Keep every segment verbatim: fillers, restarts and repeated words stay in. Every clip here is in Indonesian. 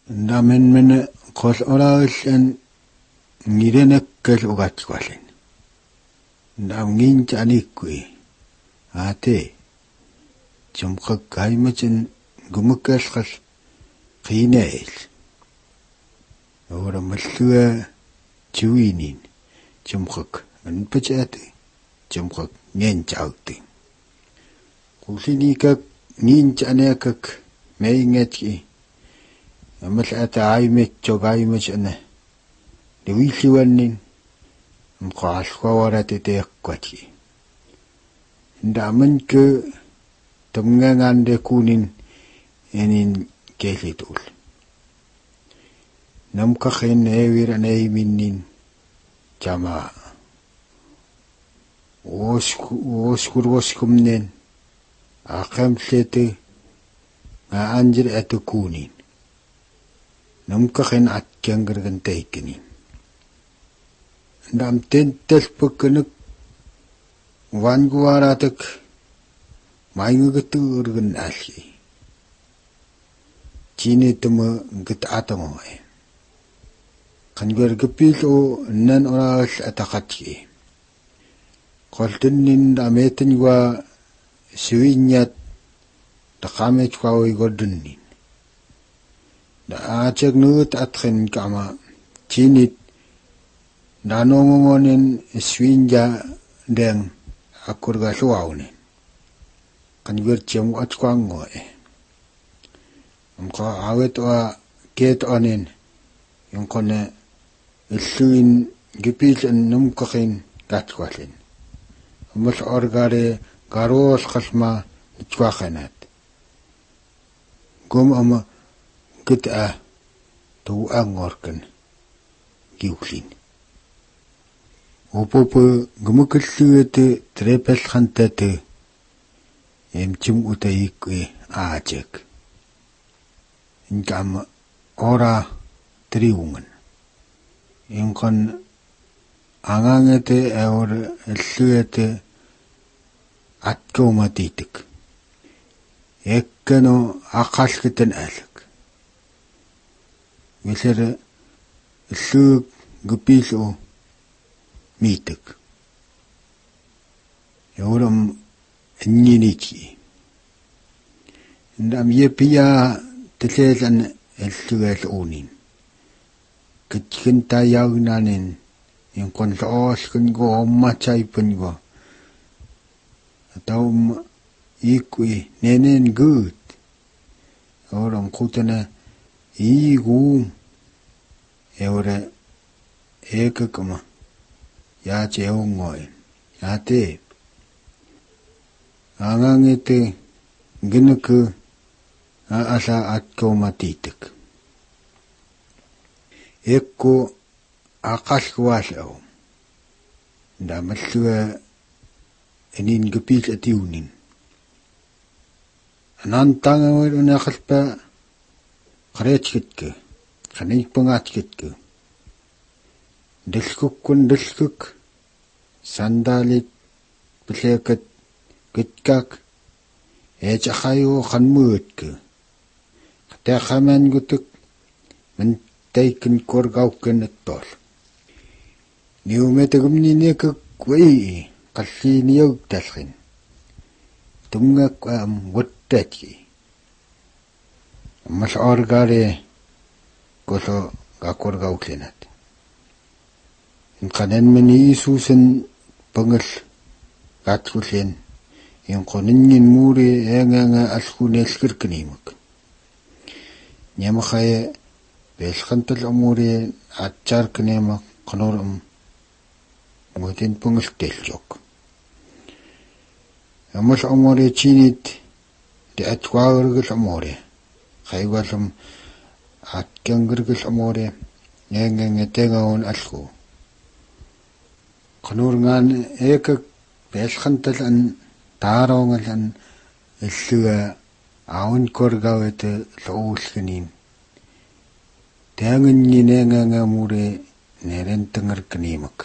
Ndamen men qol oraullan ngirenakkal ugatqallin. Ndam ngin chanikui. Ate chumqa kaimachin gumukalqal qinail. Ora malluwa chuinin chumqak anpachate chumqak ngenchaute. Qulinikak ngin chanekak meingetki. Amal ata aimet chogaimach ana. Liwiliwanin mqaalqawarate teeqqati. Ndaman ke tumngangande kunin enin kelitul. Namkakhin ewir anayiminin chama. Oskur oskumnen aqamlete nga anjir atu kunin. Namkakhin atkianggargan teikinin. Ndam tentel pagkanak wanguaratak maingagaturgan alki. Chini tuma gatatangoy. Kangar gapil o nan oral atakatki. Koltunin dametan wa siwinyat takamet kwa wigodunin. Da achag nut atkin kama chinit nanongonin swinja deng akurga suawne. Kangar tiamu atkwangoy. Amka awet wa ket onin yung kone illuin gipil an numkakin katkwalin. Amal orgare garol kalma itkwakanat. Gum ama kita tu angorkan giuklin. Opopo gumukulluete trepel khantate emchim utaikwe aajek. Inkam ora triungan. Inkon angangete eur illuete atkomatitik. Ekkano aqalkitan alak. Misere illuk gupilu mitik. Euram ninichi. Ndam yepia telelan illuel unin. Kitkinta yagnanin yung konloos kun go machay pun go. Ataum ikwi nenen good. Euram kutana igu eure ekakama ya cheungoy yate angangete ginuku asa atkomatitik ekko aqalkwasau ndamalluwa enin gupil atiunin anantangawal unaqalpa qareetkitka qanikpangaatkitka dilkukkun dilkuk sandalit plekat kitkak eechaqayu qanmuutka qataqaman gutuk mantaykin korgaukken attol niumetagumninekak kwai qalliiniyag talqin tungak am wattaki mas orgare koso gakorgauklenat. In kanen meni Isusen pangal gatkulen. In koningin muri enganga alkunel kirkenimak. Nyamakaye belkantal amuri atchar kenemak kanoram mutin pangal teljok. Amas amuri chinit di atwagargal amuri. Kaiwalam at kangirgil amore ngengengetengaon alko. Kanurngan ekak belkantalan tarongalan illuwa aun korgawete loulkenin. Tengin nginenganga mure nerentengar kenimak.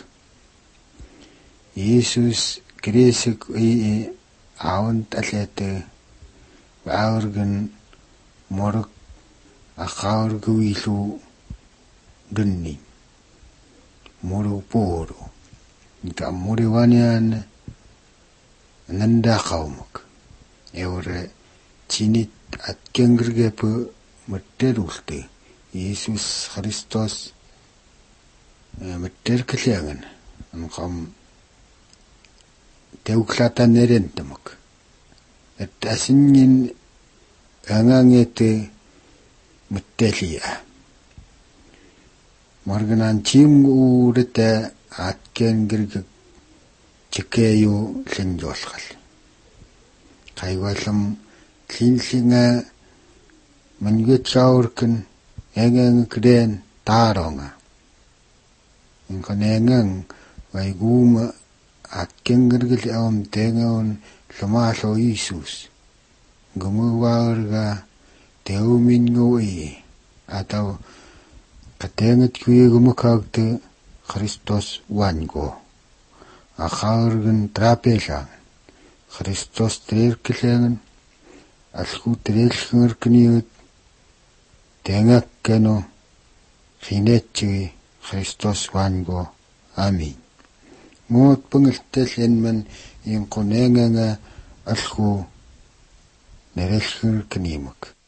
Yesus Krisik ii aun talete baurgan moruk aqaurguilu dunni muru puru nika muri wanian nanda qaumak eure chinit at kengrgepu mutterulte Yesus Christos mutterkliangan amqam teuklatan nerentamak at asinnin angangete muttelia marganan chimgu urita at kengrge chikeyo lenjolkhal kaiwalam linlinga mangetsaurken engang kden taronga ingkan engang waiguma at kengrge am tengaon lumalo Yesus gumuwarga teumin ngui atau katenget kuye gumukagte Christos wango akhargen trapelang Christos terkelengen alku terelnger kniut tengak keno finetchi Christos wango amin ngot pengeltelen man in konenganga alku nerelnger knimak